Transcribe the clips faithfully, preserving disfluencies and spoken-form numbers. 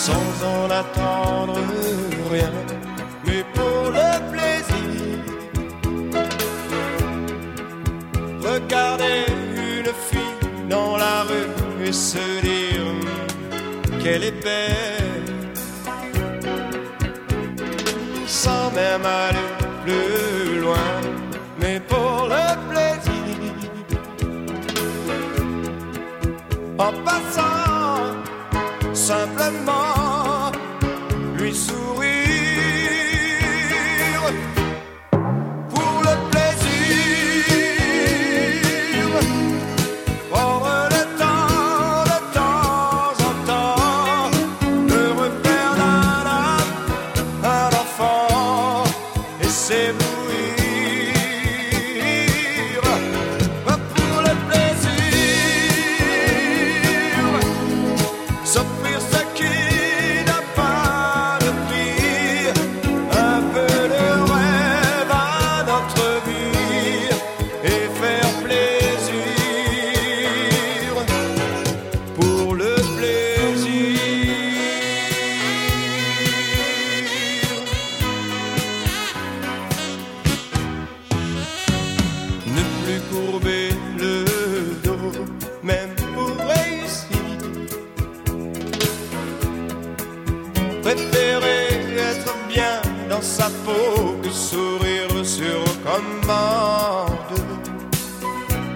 sans en attendre rien, mais pour le plaisir. Regarder une fille dans la rue et se dire qu'elle est belle, sans même aller plus loin, mais pour le plaisir. En passant, simplement lui sourire pour le plaisir. Prendre le temps, de temps en temps, de refaire d'un âme un enfant et s'éblouir. Pour le plaisir, s'offrir ce qui n'a pas de prix, un peu de rêve à notre vie et faire plaisir pour le plaisir. Ne plus courber le dos, même pour réussir. Préférer être bien dans sa peau que sourire sur commande.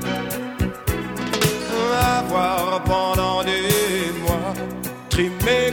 Avoir pendant des mois trimé